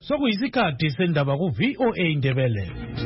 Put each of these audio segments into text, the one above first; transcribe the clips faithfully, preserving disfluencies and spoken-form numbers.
Sokuyisikhathi sendaba ku V O A Indebele.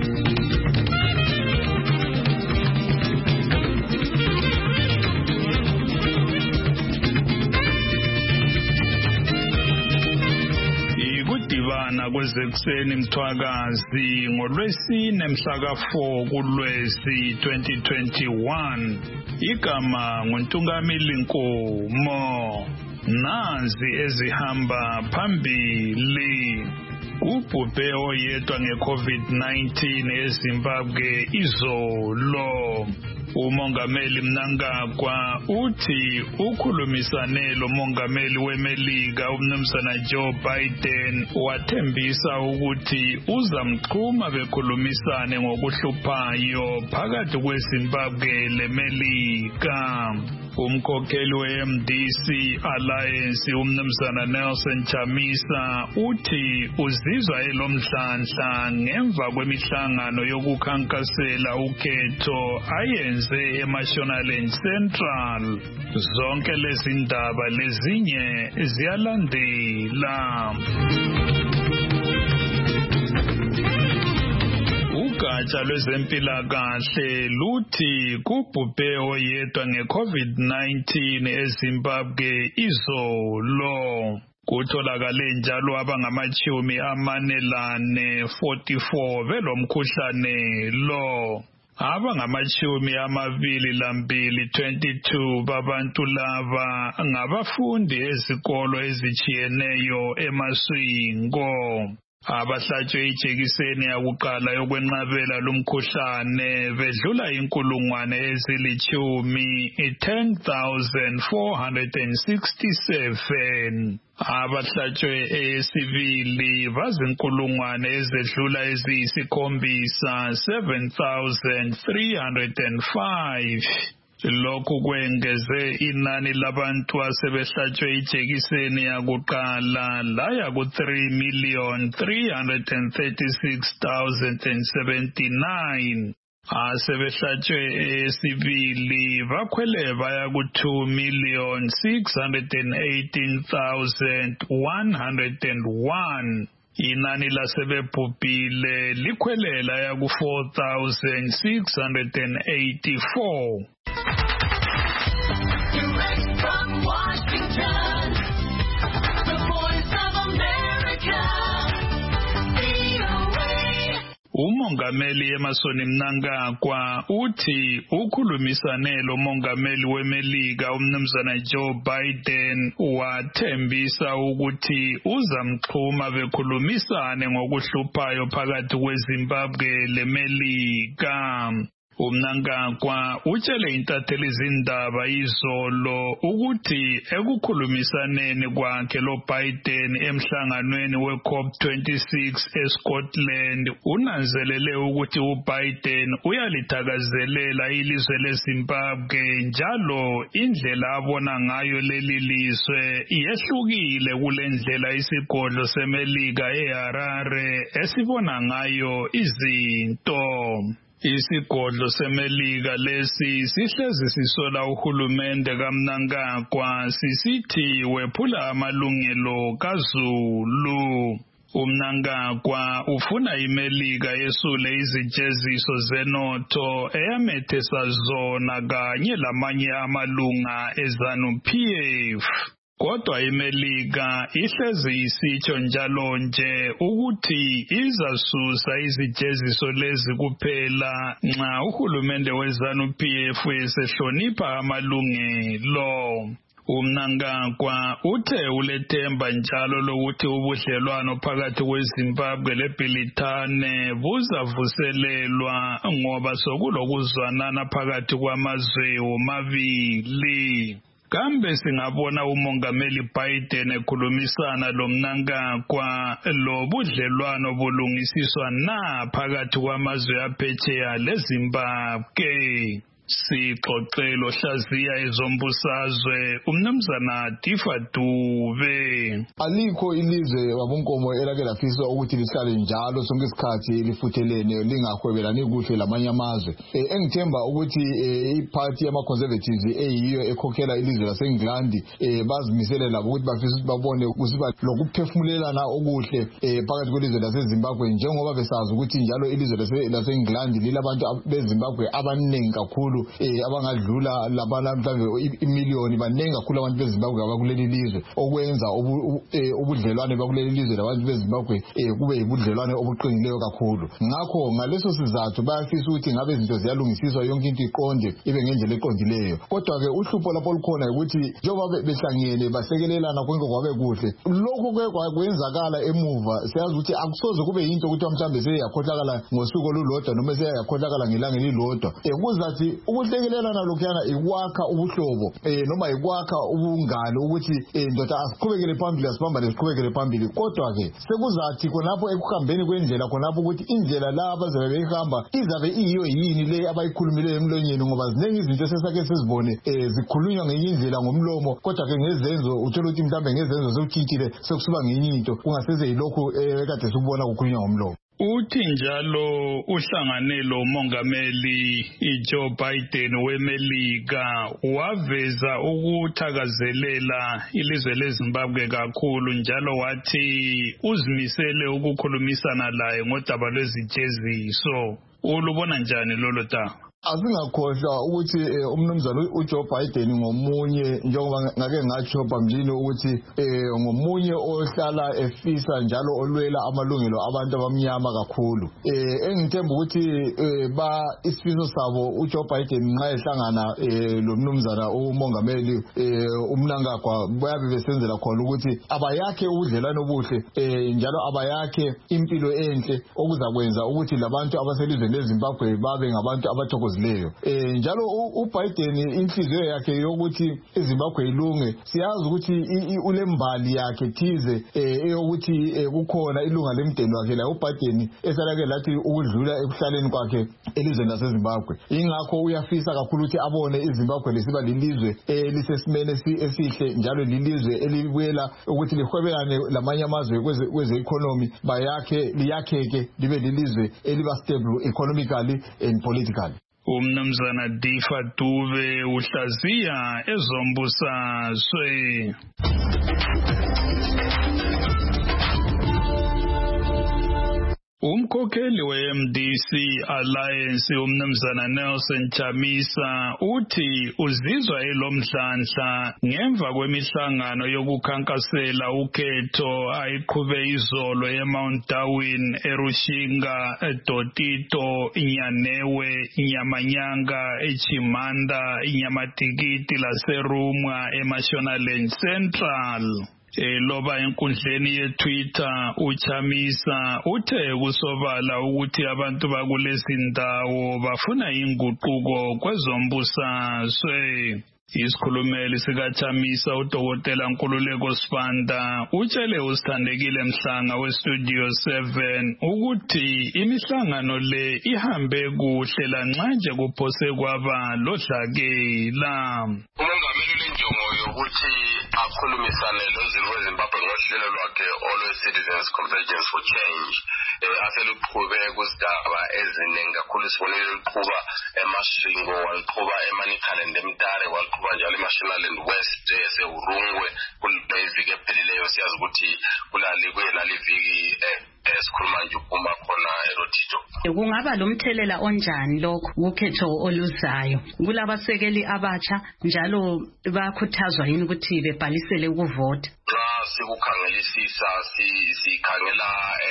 Ikudibana kwezekuseni mthwakazi ngolwesine mhla ka four kuLwezi twenty twenty-one. Igama nguNtungamili Nkomo. Nazi ezihamba phambili. Ubhubhe oyedwa ngeCovid nineteen eZimbabwe izolo. Umongameli Mnangagwa uthi ukhulumisane lo mongameli weMelika uMnumzana Joe Biden wathembisa ukuthi uzamxhuma bekhulumisane ngokuhluphayo phakathi kweZimbabwe leMelika. Umkhokheli we-M D C Alliance uMnumzana Nelson Chamisa uthi uzizwa elomdlandla ngemva kwemihlangano yokukhankasela ukhetho ayenze eMashonaland Central. Zonke lezi ndaba lezinye ziyalandela. Ugatsha lwezempilakahle luthi kubhubhe oyedwa ngeCovid nineteen eZimbabwe izolo. Kutholakale njalo abangamachumi amane lane forty-four belomkhuhlane lo. Abangamachumi amabili lambili twenty-two babantu laba ngabafundi ezikolo ezichiyeneyo eMaswingo. Abahlatshwe ijekiseni yakuqala yokwenqabela lumkhuhlane bedlula inkulungwane ezilichumi ten thousand four hundred sixty-seven. Abahlatshwe eyesibili bazinkulungwane ezedlula eziyisikhombisa seven thousand three hundred five. Lokhu kwengeze inani labantu asebehlatshwe ijekiseni yakuqala laya ku three million three hundred thirty-six thousand seventy-nine. Asebehlatshwe eyesibili bakhwele baya ku two million six hundred eighteen thousand one hundred one. Inani lasebebhubhile likhwelela ya ku four thousand six hundred eighty-four. Direct from Washington, the Voice of America, V O A. Umongameli Emmerson Mnangagwa uthi ukhulumisane lo mongameli weMelika uMnumzana Joe Biden wathembisa ukuthi uzamxhuma bekhulumisane ngokuhluphayo phakathi kweZimbabwe leMelika. uMnangagwa utshele intatheli izindaba izolo ukuthi ekukhulumisaneni kwakhe lo Biden emhlanganweni weCOP twenty-six eScotland unanzelele ukuthi uBiden uyalithakazelela ilizwe leZimbabwe njalo indlela abona ngayo leli lizwe yehlukile kulendlela isigodlo seMelika eHarare esibona ngayo izinto. Isigodlo seMelika lesi sihlezi sisola uhulumende kaMnangagwa sisithi wephula amalungelo kaZulu. uMnangagwa ufuna iMelika yesule izijeziso zenotho eyamethesa zona kanye lamanye amalunga eZanu-P F. Kodwa iMelika ihlezi isitsho njalo nje ukuthi izasusa izijeziso lezi kuphela nxa uhulumende weZanu-P F esehlonipha amalungelo. uMnangagwa uthe ulethemba njalo lokuthi ubudlelwano phakathi kweZimbabwe leBrithani buzavuselelwa ngoba sokulokuzwanana phakathi kwamazwe womabili. Kambe singabona umongameli Biden ekhulumisana lo Mnangagwa lo budlelwano bulungisiswa na phakathi kwamazwe aphetsheya leZimbabwe. Sixoxelo hlaziya ezombusazwe uMnumzana Tifa Dube. alikho ilizwe wabonkomo elake lafisa ukuthi lihlale njalo sonke isikhathi lifuthelene lingahwebelani kuhle lamanye amazwe. Engithemba ukuthi iparty yama conservatives eyiyo ekhokhela ilizwe laseNgland bazimisele labo ukuthi bafisa ukuthi babone kusiba lokuphefumulelana okuhle phakathi kwelizwe laseZimbabwe, njengoba besazi ukuthi njalo ilizwe laseNgland lilabantu beZimbabwe abaningi kakhulu abangadlula labana mhlawumbe imiliyoni, baningi kakhulu abantu beZimbabwe abakuleli lizwe, okwenza ubudlelwane bakuleli lizwe labantu beZimbabwe kube yibudlelwane obuqinileyo kakhulu. Ngakho ngaleso sizathu bayafisa ukuthi ngabe izinto ziyalungisiswa, yonke into iqonde ibe ngendlela eqondileyo. Kodwa ke uhlupho lapho lukhona ukuthi njengoba behlangene basekelelana konke kwabe kuhle, lokhu ke kwenzakala emuva siyazi ukuthi akusoze kube yinto ukuthi mhlambe seyakhohlakala ngosuku olulodwa noma seyakhohlakala ngelanga elilodwa. Kuzathi ukuhlekelelana lokhuyana ikwakha ubuhlobo noma ikwakha ubungane ukuthi ndoda asiqhubekele phambili, asibambane siqhubekele phambili. Kodwa ke sekuzathi khonapho ekuhambeni kwendlela khonapho ukuthi indlela la abazabe beyihamba izabe iyiyo yini le abayikhulumileyo emlonyeni, ngoba ziningi izinto sesake sizibone zikhulunywa ngenye indlela ngomlomo, kodwa ke ngezenzo uthola ukuthi mhlambe ngezenzo sokutshintshile sekusuba ngenye into kungaseze yilokhu ekade sikubona kukhulunywa ngomlomo. Uthi njalo uhlanganelo umongameli iJoe Biden weMelika waveza ukuthakazelela ilizwe leZimbabwe kakhulu, njalo wathi uzimisele ukukhulumisana laye ngodaba lwezijeziso. Ulubona njani lolo daba? Asingakhohlwa ukuthi umnumzana uJoe Biden ngomunye, njengoba ngake ngatsho phambilini ukuthi ngomunye ohlala efisa njalo olwela amalungelo abantu abamnyama kakhulu. Engithemba ukuthi ba isifiso sabo uJoe Biden nxa ehlangana lo mnumzana umongameli uMnangagwa bayabe besenzela khona ukuthi abayakhe ubudlelwane obuhle njalo abayakhe impilo enhle okuzakwenza ukuthi labantu abaselizweni leZimbabwe babe ngabantu abathokozile. Eh njalo uBiden inhliziyo yakhe yokuthi iZimbabwe ilunge, siyazi ukuthi ulembali yakhe thize eyokuthi kukhona ilunga lemdeni wakhe la uBiden esalake lathi ukudlula ekuhlaleni kwakhe elizweni laseZimbabwe. Ingakho uyafisa kakhulu ukuthi abone iZimbabwe lesiba lilizwe elisesimene esihle njalo lilizwe elibuyela ukuthi lihwebelane lamanye amazwe kweze economy, bayakhe liyakheke libe lilizwe eliba stable economically and politically. Umnumzana Difa Dube uhlaziya ezombusazwe. Umkhokheli we-M D C Alliance umnumzana Nelson Chamisa uthi uzizwa elomdlandla ngemva kwemihlangano yokukhankasela ukhetho ayiqhube izolo eMount Darwin, eRushinga, eDotito, iNyanewe, iNyamanyanga, eChimanda, iNyamatikiti laseRumwa, eMashonaland Central. Eloba enkundleni yeTwitter uChamisa uthe kusobala ukuthi abantu bakulezi ndawo bafuna inguquko kwezombusazwe. Isikhulumeli sikaChamisa uDokotela Nkululeko Sibanda utshele usithandekile Mhlanga weStudio seven ukuthi imihlangano le ihambe kuhle lanxa nje kuphose kwaba lodlakela. Umongameli lenjongo yokuthi akhulumisane lozimo weZimbabwe ngohlelo lwakhe Always Citizens Convergence for Change aseluqhube kuzigaba eziningi kakhulu. Sibonile luqhuba eMasvingo, waluqhuba eManikhala eMtare, waluqhuba njalo eMashonaland West eseUrungwe. Kuleviki ephelileyo siyazi ukuthi kulalikwe laliviki esikhuluma nje uma khona eRotito. Kungaba lomthelela onjani lokho ukhetho oluzayo kulabasekeli abatsha, njalo bakhuthazwa yini ukuthi bebhalisele ukuvota? Sikukhangelisisa sikhangela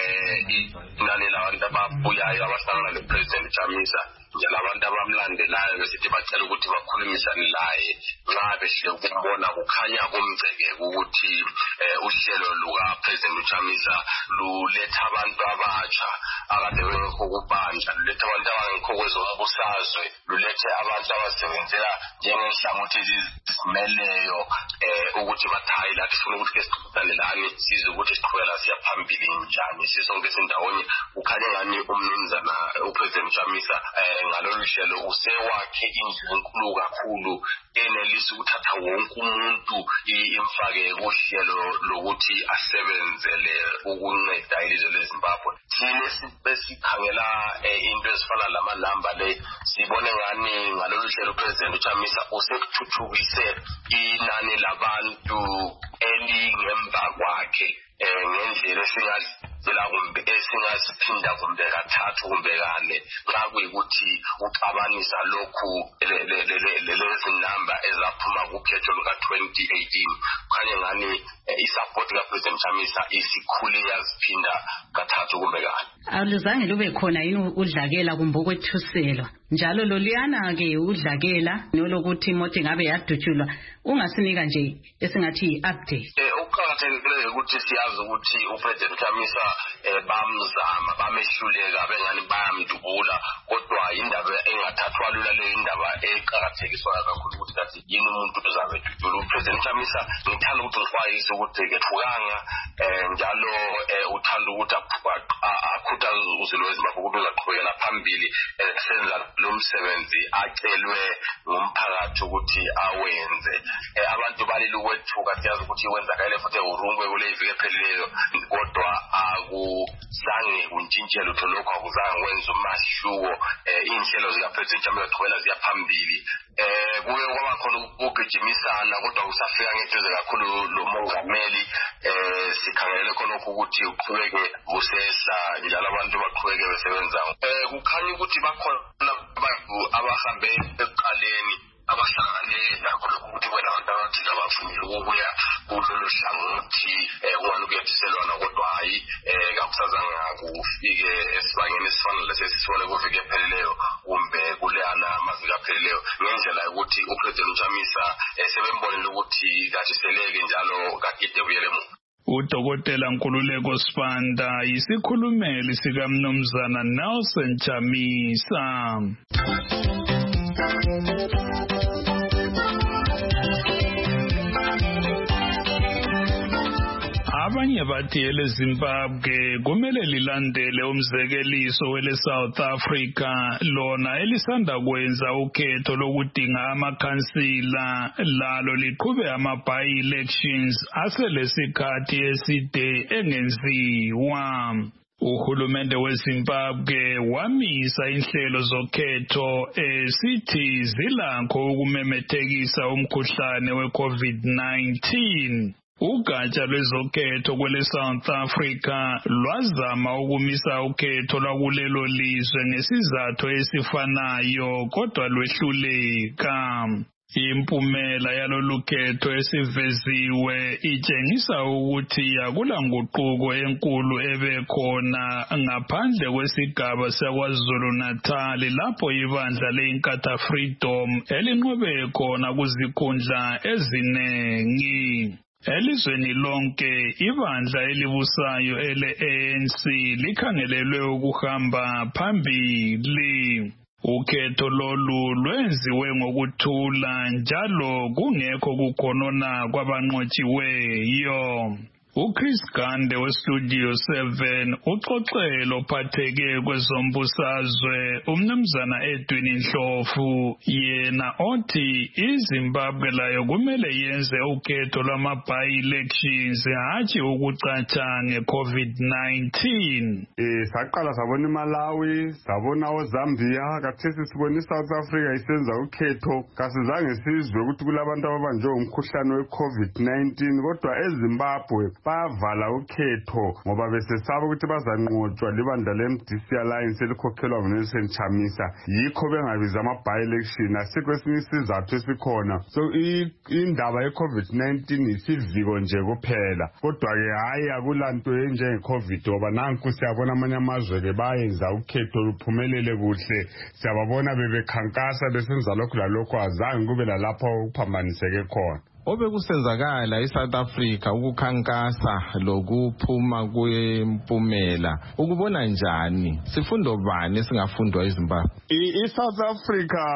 inani labantu ababuyayo abahlangana noPresident Chamisa njalo abantu abamlandelayo besithi bacela ukuthi bakhulumisane laye nxa behle ukumbona kukhanya kumceke ukuthi uhlelo luka President Chamisa luletha abantu abatsha akade bengekho kubanja, luletha abantu abangekho kwezombusazwe, lulethe abantu abasebenzela njengenhlangothi ezizimeleyo ukuthi bathayi lathi funa ukuthi sixoxane la njani size ukuthi siqhubela siya phambili njani sisonke sindawonye ukhanye ngani umnumzana uPresident Chamisa ngalolu hlelo usewakhe indlu enkulu kakhulu enelisa ukuthatha wonke umuntu imfake kuhlelo lokuthi asebenzele ukunceda ilizwe leZimbabwe. Thina sibesikhangela into ezifana lama number le sibone ngani ngalolu hlelo uPresident Chamisa usekuthuthukise inani labantu elingemva kwakhe ngendlela esingazi zela kumbe esingasiphinda kumbe kathathu kumbe kane xa kuyikuthi uxabanisa lokhu lezi number ezaphuma kukhetho luka twenty eighteen khanye ngani isupport kaPresident Chamisa isikhule yaziphinda kathathu kumbe kane. Aluzange lube khona yini udlakela kumbe ukwethuselwa njalo loliyana ke udlakela nolokuthi imoto ngabe yadutshulwa ungasinika nje esingathi i-update. Eh ukuqhakathekile ukuthi siyazi ukuthi uPresident Chamisa bamzama bamehluleka bengani bayamdubula kodwa indaba engathathwa lula le indaba eqhakathekiswa kakhulu ukuthi kathi yini umuntu uzabe edudula uPresident Chamisa ngithanda ukuthi ngikwayise ukuthi kethukanga njalo uthanda ukuthi akhuthaze uzilo weZimbabwe ukuthi uzaqhubekela phambili esenza lo msebenzi acelwe ngumphakathi ukuthi awenze. Abantu balile ukwethuka siyazi ukuthi wenzakale futhi urungwe kule iviki ephelileyo kodwa akuzange kuntshintshele utho lokho akuzange kwenza umahluko inhlelo zikaPresident Chamisa qhubela ziya phambili kuye kwaba khona ukugijimisana kodwa kusafika ngeduze kakhulu lo mongameli sikhangele khona ukuthi uqhubeke usehla njalo abantu baqhubeke besebenza kukhanya ukuthi bakhona abantu abahambe eqaleni abahlangane nakho ukuthi wena abantu abathile abafunile ukubuya kulolu hlangothi ukwana kuyathiselwana kodwa hayi kakusazanga kufike esibangeni esifanele lesisibone kuvike ephelileyo kumbe kuleana amazika aphelileyo ngendlela yokuthi uPresident Chamisa sebembonile ukuthi katshiseleke njalo kakide kuyele emuva. Udokotela Nkululeko Sibanda yisikhulumeli sikaMnumzana Nelson Chamisa. Abanye bathi eleZimbabwe kumele lilandele umzekeliso wele South Africa lona elisanda kwenza ukhetho lokudinga amakhansila lalo liqhube ama-by elections aselesikhathi eside engenziwa. Uhulumende weZimbabwe wamisa inhlelo zokhetho esithi zilakho ukumemethekisa umkhuhlane we-COVID nineteen. Ugatsha lwezokhetho kwele South Africa lwazama ukumisa ukhetho lwakulelo lizwe ngesizathu esifanayo kodwa lwehluleka. Impumela yalolu khetho esiveziwe itshengisa ukuthi akula nguquko enkulu ebekhona ngaphandle kwesigaba saKwaZulu Natal lapho ibandla leInkatha Freedom elinqobe khona kuzikhundla ezinengi. Elizweni lonke ibandla elibusayo ele-A N C likhangelelwe ukuhamba phambili. Ukhetho lolu lwenziwe ngokuthula njalo kungekho kukhonona kwabanqotshiweyo. uChris Gande weStudio seven uxoxelo phatheke kwezombusazwe umnumzana Edwin Ndlovu yena othi iZimbabwe layo kumele yenze ukhetho lwama-by elections hatshi ukucatsha nge-COVID nineteen. Eh saqala sabona iMalawi, sabona oZambia, kathesi sibona iSouth Africa isenza ukhetho. Kasizange sizwe ukuthi kulabantu ababanjwe umkhuhlane we-COVID nineteen kodwa eZimbabwe bavala ukhetho ngoba besesaba ukuthi bazanqotshwa libandla le-M D C Alliance elikhokhelwa nguNelson Chamisa. Yikho bengabiza ama-by election asikho esinye isizathu esikhona. So indaba ye-COVID nineteen isiviko nje kuphela kodwa-ke hayi akulanto enjenge-COVID ngoba nanku siyabona amanye amazwe-ke bayenza ukhetho luphumelele kuhle. Siyababona bebekhankasa besenza lokhu lalokhu azange kube lalapho kuphambaniseke khona. Obekusenzakala eSouth Africa ukukhankasa lokuphuma kwempumela ukubona njani? Sifundo bani esingafundwa eZimbabwe? ISouth Africa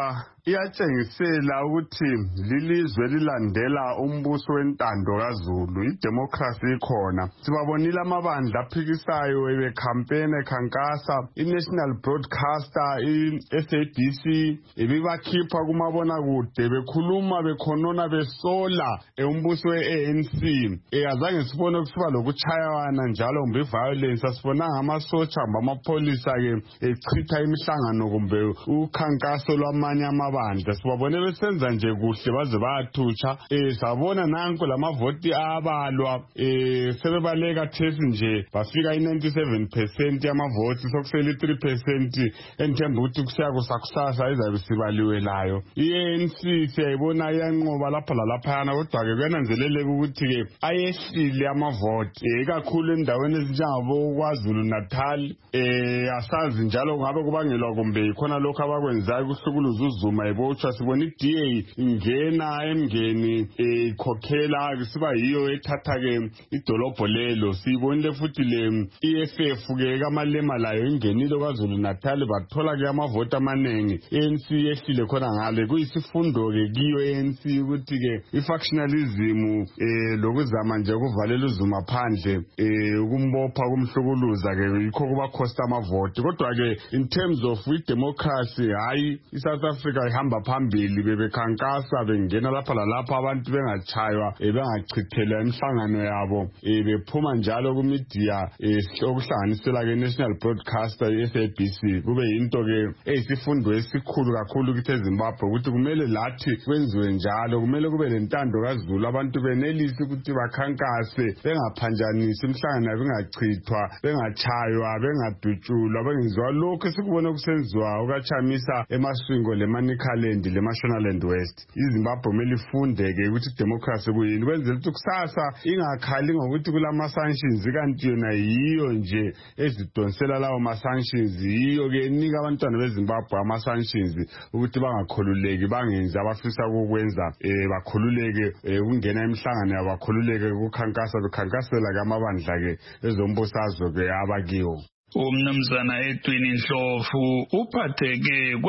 iyatshengisela ukuthi lilizwe lilandela umbuso wentando kaZulu, idemocracy ikhona. Sibabonile amabandla aphikisayo ebekhampeni ekhankasa, i-National Broadcaster, i-S A B C, ibibakhipha kumabonakude bekhuluma bekhonona besola umbuso we-A N C. Azange sibone kusiba lokuchayana njalo kumbe violence, asibonanga amasotsha kumbe amapholisa ke echitha imihlangano kumbe ukhankaso lwamanye amabandla. Sibabone besenza nje kuhle baze bayathutsha. Eh sabona nanko lamavoti abalwa eh sebebaleka thesi nje bafika i-ninety-seven percent yamavoti sokusele i-three percent enthemba ukuthi kusiya kusakusasa izabe sibaliwe layo. I-A N C siyayibona iyanqoba lapha lalaphana, kodwa ke kuyananzeleleka ukuthi ke ayehlile amavoti ikakhulu endaweni ezinjengabo KwaZulu Natal. Eh asazi njalo ngabe kubangelwa kumbe khona lokho abakwenzayo kuhlukuluza uZuma ebotshwa. Sibona i-D A ingena emngeni ikhokhela kusiba yiyo ethatha ke idolobho lelo. Sibonile futhi le E F F ke kaMalema layo ingenile KwaZulu Natal bathola ke amavoti amaningi. A N C yehlile khona ngale, kuyisifundo ke kiyo A N C ukuthi ke i-factionalism eh lokuzama nje ukuvalela uZuma phandle eh ukumbopha kumhlukuluza ke yikho kuba cost amavoti. Kodwa ke in terms of democracy, hayi iSouth Africa ihamba phambili, bebekhankasa bengena lapha lalapha abantu bengachaywa bengachithela imihlangano yabo bephuma njalo ku media okuhlanganisela ke National Broadcaster i-S A B C. Kube into ke eyisifundo esikhulu kakhulu kithi eZimbabwe ukuthi kumele lathi kwenziwe njalo, kumele kube lentando kaZulu, abantu benelisi ukuthi bakhankase bengaphanjanisi imihlangano yabo ingachithwa, bengachaywa, bengadutshulwa, bengenziwa lokho sikubona kusenziwa ukachamisa emaswingo leManicaland leMashonaland West. iZimbabwe kumele ifunde ke ukuthi democracy kuyini, kwenzela ukuthi kusasa ingakhali ngokuthi kulama sanctions kanti yona yiyo nje ezidonsela lawo ma sanctions, yiyo ke nika abantwana beZimbabwe ama sanctions ukuthi bangakhululeki, bangenzi abafisa ukwenza eh bakhululeke ukungena emhlangano yabo, bakhululeke ukukhankasa bekhankasela ke amabandla ke ezombusazwe ke abakiwo. Umnumzana Edwin Ndlovu uphatheke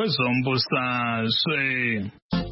kwezombusazwe.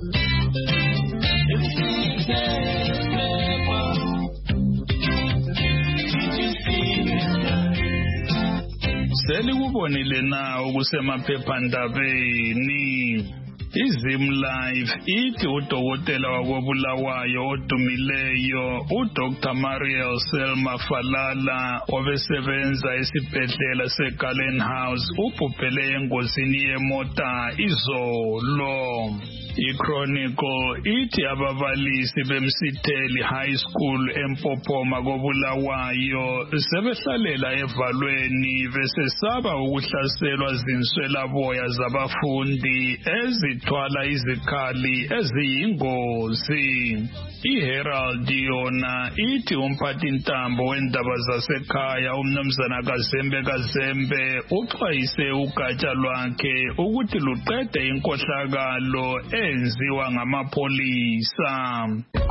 Selikubonile na ukusemaphephandabeni. iZimlife ithi udokotela wakobulawayo odumileyo uDoctor Mariel Selma Falala obesebenza esibhedlela seGallen House ubhubhele engozini yemota izolo. iChronicle ithi ababalisi beMsitheli High School eMpophoma kobulawayo sebehlalela evalweni besesaba ukuhlaselwa zinswelaboya zabafundi ezithwala izikhali eziyingozi. iHerald yona ithi umphathintambo wendaba zasekhaya umnumzana Kazembe Kazembe uxwayise ugatsha lwakhe ukuthi luqede inkohlakalo enziwa ngamapolisa.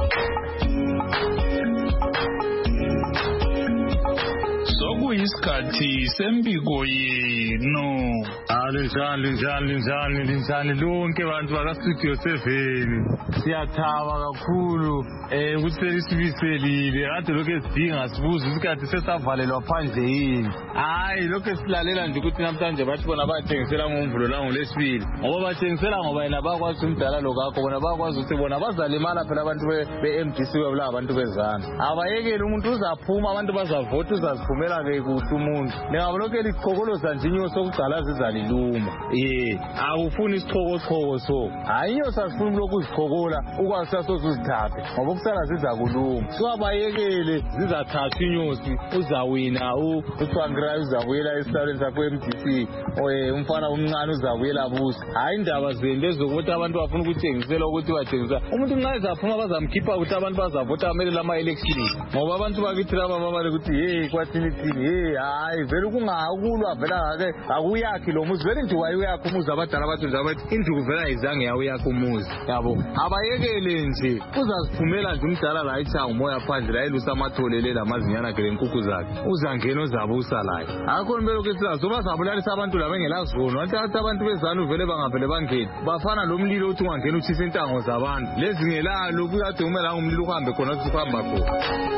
Sokuyisikhathi sembiko yenu. Linjani linjani linjani linjani lonke abantu baka-Studio seven. Siyathaba kakhulu eh ukuthi selisibiselile, kade lokho esidinga sibuza isikhathi sesavalelwa phandle yini. Hayi lokho esilalela nje ukuthi namhlanje bathi bona bathengisela ngomvulo la ngolesibili, ngoba bathengisela ngoba yena bakwazi umdala lokakho, bona bakwazi ukuthi bona bazalimala phela abantu be-M D C webula abantu bezana. Abayekele umuntu uzaphuma, abantu bazavota, uzaziphumela ke kuthi umuntu. Nengabo lokho elichokoloza nje inyosi okucala zizaliluma. Eh awufuni isichoko so. Hayi inyosi asifuni lokhu uzichokola ukwazi sasozuzithathe, ngoba ukusala ziza kuluma. So abayekele zizathatha inyosi, uzawina uThwangira uzabuyela esisaleni sakho e-M D C, oye umfana omncane uzabuyela busa. Hayi indaba zende zokuthi abantu bafuna ukuthengisela ukuthi bathengisa. Umuntu nxa ezaphuma bazamkhipha ukuthi abantu bazavota amele lama elections, ngoba abantu bakithi laba babale ukuthi hey kwathini thini nje hayi vele kungakulwa vela ke akuyakhi lo muzi vele nje wayuyakha umuzi abadala bathi nje abathi induku vela ayizange yawuyakha umuzi yabo abayekele nje uzaziphumela nje umdala la ithanga umoya phandle la elusa amatholele lamazinyana ke lenkukhu zakhe uzangena ozabusa laye akho impela ukuthi zoba sabulalisa abantu laba engelazivono wathi abantu bezanu vele bangavele bangene bafana lo mlilo uthi ungangena uthisa intango zabantu lezi ngelalo kuyade umela ngumlilo uhambe khona uthi uhamba khona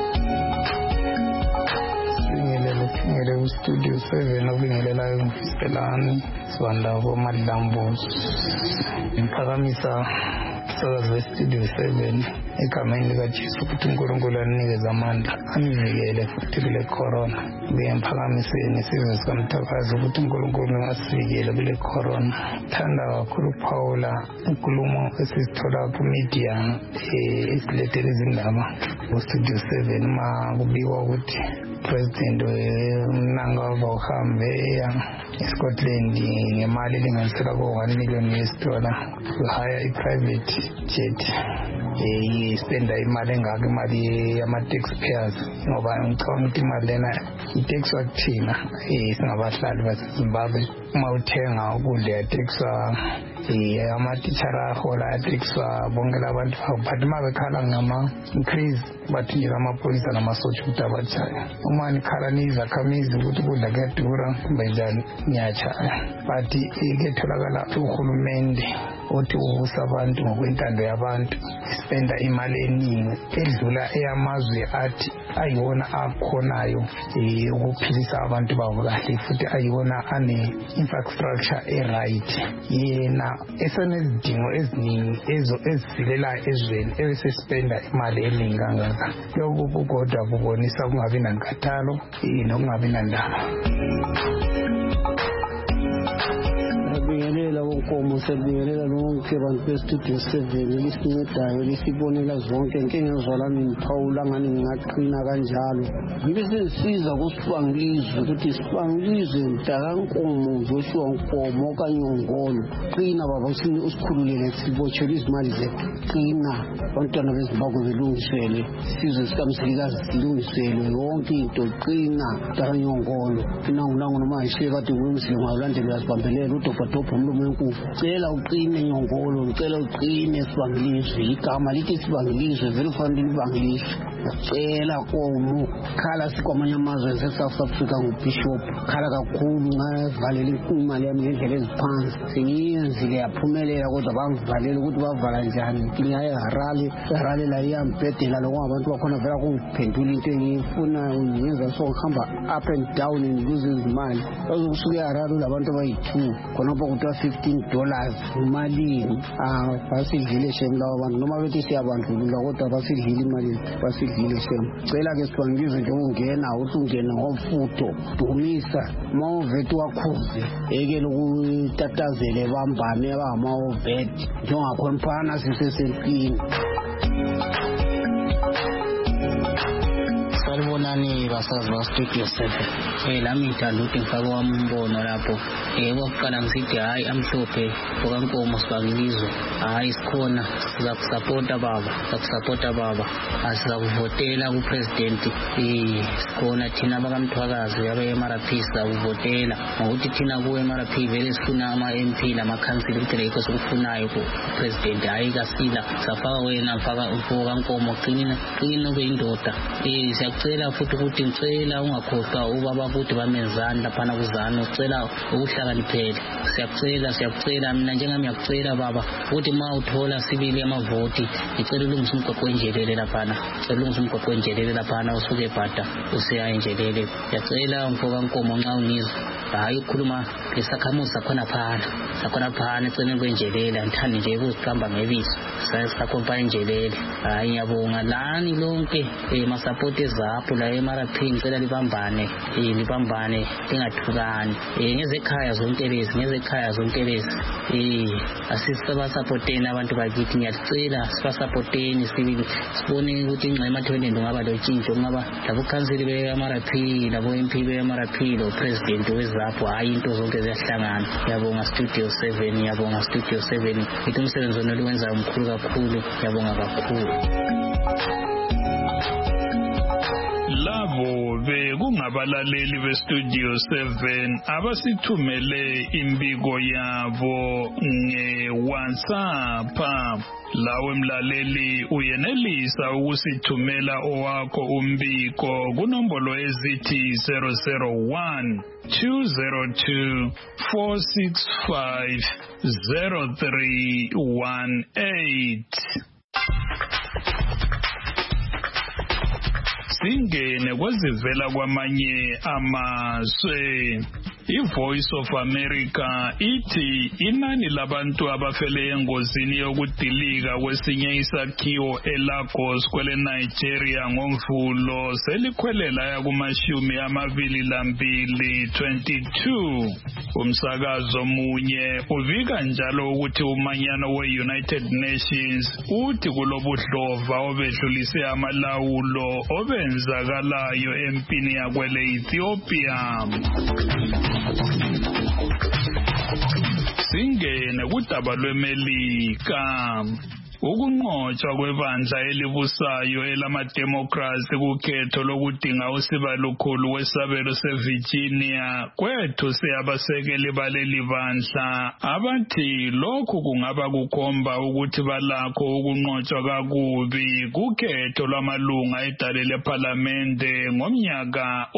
ngele ku studio seven obingelelayo ngfiselani sibandabo madlambo ngiphakamisa sakazi we studio seven egameni likaJesu ukuthi uNkulunkulu anikeze amandla anivikele futhi kule corona ngiyaphakamiseni sizwe sikamthakazi ukuthi uNkulunkulu asivikele kule corona thanda kakhulu Paula inkulumo esizithola ku media esilethele izindaba ku studio seven ma kubikwa ukuthi president weMnangagwa uhambe eScotland ngemali elinganiselwa ku one million US dollar hire a private jet eh spenda imali engaka imali yama taxpayers ngoba ngicabanga ukuthi imali lena i-tax wakuthina eh singabahlali baseZimbabwe uma uthenga ukudla ya-taxwa eh ama-teacher ahola ya-taxwa bonke labantu but uma bekhala ngama increase bathi nje amapholisa namasotsha ukuthi abatshaya uma nikhala nizakhamizi ukuthi ukudla kuyadura kumbe njani ngiyatshaya but iketholakala uhulumende othi ubusa abantu ngokwentando yabantu spenda imali eningi edlula eyamazwe athi ayiwona akhonayo ukuphilisa abantu babo kahle futhi ayiwona ane infrastructure e-right yena esenezidingo eziningi ezo ezizilela ezweni ebesespenda imali eningi kangaka lokhu kukodwa kubonisa kungabi nankathalo nokungabi nandaba Bingelela wonkomo sebingelela lonke abantu bestudio seven lisincedayo lisibonela zonke inkinga ezwalana niphawula ngani ngingaqina kanjalo ngibe sesiza kusibangilizwe ukuthi sibangilizwe mntakankomo Joshua Nkomo kanyongolo qina baba usikhululele sibotshele izimali zethu qina abantwana bezimbabwe belungisele sizwe sikamsilikazi silungisele yonke into qina mntakanyongolo nangu noma ayishiye kade ngumsile ngalandela uyasibambelela udokotela umlomo wenkukhu cela uqine Nyongolo ngicela uqine sibangilizwe igama lithi sibangilizwe vele kufanele libangilizwe cela komu khala sikwamanye amazwe eSouth Africa ngubishop khala kakhulu ngavalela imali yami ngendlela eziphansi sengiyenzile yaphumelela kodwa bangivalela ukuthi bavala njani inkinga yeHarare Harare la iyambhedela lokho abantu bakhona vela kungiphendula into engiyifuna ngiyenza so ngihamba up and down ngiluze izimali bazokusuka eHarare labantu abayi-two khona kuthiwa fifteen dollars imalini ah basidlile shem lawo bantu noma bethi siyabandlulula kodwa basidlile imali basidlile shem cela ke sibangizwe nje ungena uthi ungena ngomfutho dumisa mawuvethi wakhuze eke lokutatazele bambane abamawovethi njengakhonphana sisesempini Salibonani basazi ba studio seven eh lami ngithanda ukuthi ngifake wami umbono lapho eh kokuqala ngisithi hayi amhlophe okankomo sibangilizwe hayi sikhona sizakusupporta baba sizakusupporta baba asizakuvotela ku president eh sikhona thina bakamthwakazi yabe M R P sizakuvotela ngokuthi thina ku M R P vele sifuna ama M P lama council ukuthi lekho sokufunayo ku president hayi kasila safaka wena mfaka ufokankomo qinina qina kuyindoda eh siyacela futhi ukuthi ngicela ungakhohlwa ubaba ukuthi bamenzani laphana kuzana ucela ukuhlakaniphela siyacela siyacela mina njengami ngiyakucela baba ukuthi ma uthola sibili amavoti ngicela ulungisa umgwaqo wenjelele laphana ngicela ulungisa umgwaqo wenjelele laphana usuke eBhada usiya enjelele ngiyacela mfoka nkomo nxa unizwa hayi ukukhuluma lesakhamuzi sakhona phana sakhona phana eceleni kwenjelele ngithanda nje ukuziqamba ngebizo sakhompa enjelele hayi ngiyabonga lani lonke masapoti ezapho la M R P ngicela libambane eh libambane lingathukani eh ngezekhaya zonke lezi ngezekhaya zonke lezi eh asisaba supporteni abantu bakithi ngiyacela siba supporteni sibili sibone ukuthi ingxema thwelendo ngaba lotshintsho ngaba labo council be M R P labo M P be M R P lo president wezapho hayi into zonke ziyahlangana yabonga studio seven yabonga studio seven ithi umsebenzi wona wenza umkhulu kakhulu yabonga kakhulu labo bekungabalaleli bestudio seven abasithumele imbiko yabo nge-WhatsApp. Lawe mlaleli uyenelisa ukusithumela owakho umbiko kunombolo ezithi zero zero one two zero two four six five zero three one eight. Singene kwezivela kwamanye amazwe. I-Voice of America ithi inani labantu abafele engozini yokudilika kwesinye isakhiwo eLagos kwele Nigeria ngomvulo selikhwelela yakumashumi amabili lambili twenty-two. Umsakazo munye uvika njalo ukuthi umanyano we-United Nations uthi kulobudlova obedlulise amalawulo obenzakalayo empini yakwele Ethiopia. Singene kudaba lweMelika. Ukunqotshwa kwebandla elibusayo elamademocracy kukhetho lokudinga usibalukhulu wesabelo seVirginia kwethu seyabasekeli baleli bandla abathi lokhu kungaba kukhomba ukuthi balakho ukunqotshwa kakubi kukhetho lwamalunga edale lephalamende ngomnyaka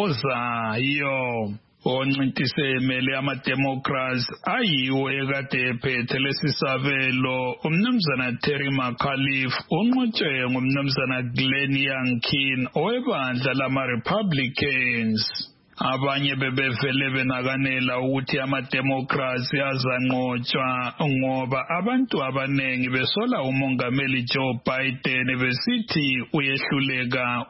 ozayo. Oncintisemele amademocrats ayiwo ekade ephethe lesisabelo umnumzana Terry McAuliffe unqotshwe ngumnumzana Glenn Youngkin owebandla lama-Republicans. Abanye bebevele benakanela ukuthi amademocrats azanqotshwa ngoba abantu abanengi besola umongameli Joe Biden besithi uyehluleka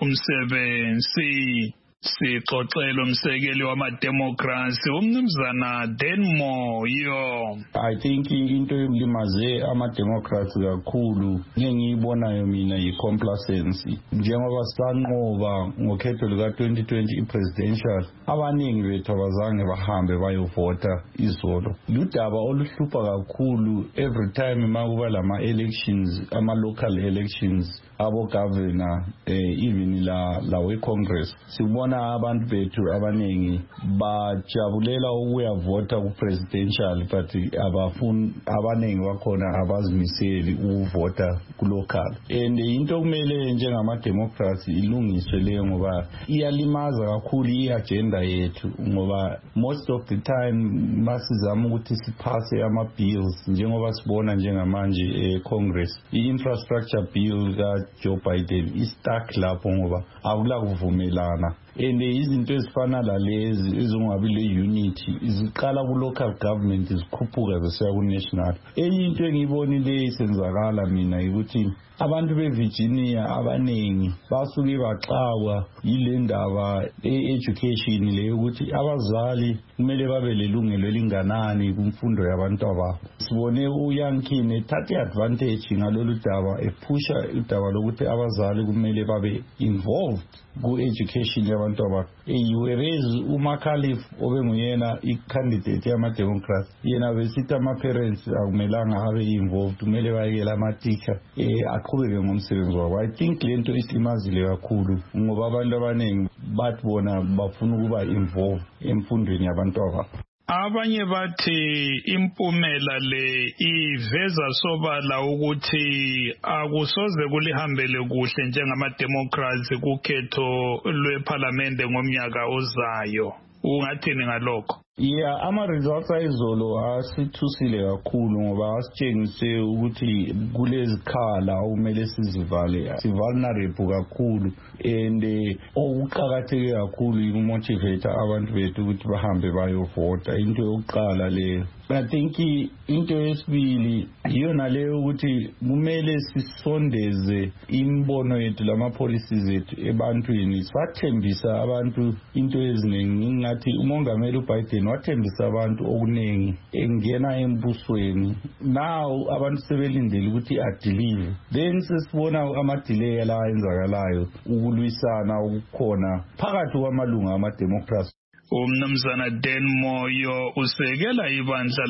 umsebenzi. Sixoxela umsekeli wama-democracy umnumzana Denmore yo. I think into yokulimaze ama-democrats kakhulu ngengiyibonayo mina yi-complacency. Njengoba sisanqoba ngokhetho luka twenty twenty i-presidential, abaningi bethu abazange bahambe bayovota izolo. Ludaba oluhlupha kakhulu every time makuba lama-elections, ama-local elections, abo-governor, eh, even la, la we-Congress. Sibona abantu bethu abaningi bajabulela ukuyavota ku-presidential but abafuni abaningi bakhona abazimiseli ukuvota ku-local. And into kumele njengama-democrats ilungiswe leyo ngoba iyalimaza kakhulu i-agenda yethu ngoba most of the time masizama ukuthi siphase ama-bills njengoba sibona njengamanje e-Congress. I-infrastructure bill ka Joe Biden is-stuck lapho ngoba akula kuvumelana. And izinto ezifana lalezi ezingabi le-unity ziqala ku-local government zikhuphuka zisiya ku-national. Enye into engiyibonile isenzakala mina ukuthi abantu beVirginia abaningi basuke baxawa yile ndaba e-education le ukuthi abazali kumele babe lelungelo elinganani kumfundo yabantu ababo. Sibone uYoungkin ethathe advantage ngalolu daba ephusha udaba lokuthi abazali kumele babe involved ku-education yabantu ababo. Whereas uMcAuliffe obenguyena i-candidate yama-democrat yena besithi ama-parents akumelanga abe involved, kumele bayekela ama-teacher aqhubeke ngomsebenzi wabo. I think le nto isimazile kakhulu ngoba abantu abaningi bathi bona bafuna ukuba involved emfundweni yabantu ababo. Abanye bathi impumela le iveza sobala ukuthi akusoze kulihambele kuhle njengama-democrats kukhetho lweparlamente ngomnyaka ozayo. Ungathini ngalokho? Yeah, ama-results ayizolo asithusile kakhulu ngoba asitshengise ukuthi kulezikhala okumele sizivale, si-vulnerable kakhulu, and okuqakatheke kakhulu yikumotivate abantu bethu ukuthi bahambe bayovota. Into yokuqala leyo. I think into yesibili iyona leyo ukuthi kumele sisondeze imbono yethu lama-policies ethu ebantwini. Sathembisa abantu into eziningi ngathi umongameli uBiden wathembisa abantu okuningi engena embusweni. Now abantu sebelindele ukuthi adelive. Then sesibona ama-delay la enzakalayo ukulwisana ukukhona phakathi kwamalunga ama-democrats. Umnumzana Denmore usekela ibandla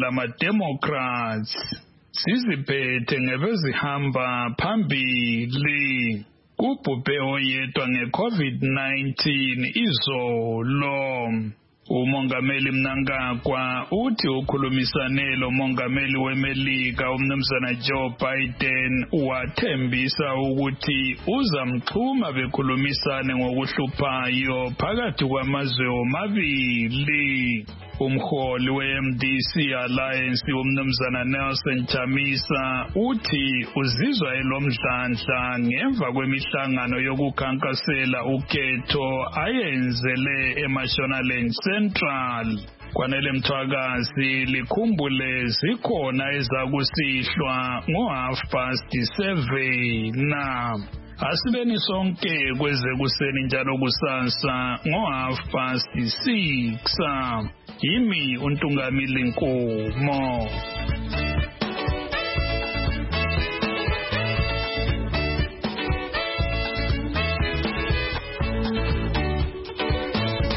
lama-Democrats. Siziphethe ngebezihamba phambili. kubhubhe oyedwa nge-COVID nineteen izolo. Umongameli Mnangagwa uthi ukhulumisane lo mongameli weMelika umnumzana Joe Biden wathembisa ukuthi uzamxhuma bekhulumisane ngokuhluphayo phakathi kwamazwe omabili. Umholi we-M D C Alliance umnumzana Nelson Chamisa uthi uzizwa elomdlandla ngemva kwemihlangano yokukhankasela ukhetho ayenzele eMashonaland Central. Kwanele Mthwakazi likhumbule zikhona ezakusihlwa ngo-half past seven na. Asibeni sonke kweze kuseni njalo kusasa ngo-half past six. Yimi uNtungamili Nkomo.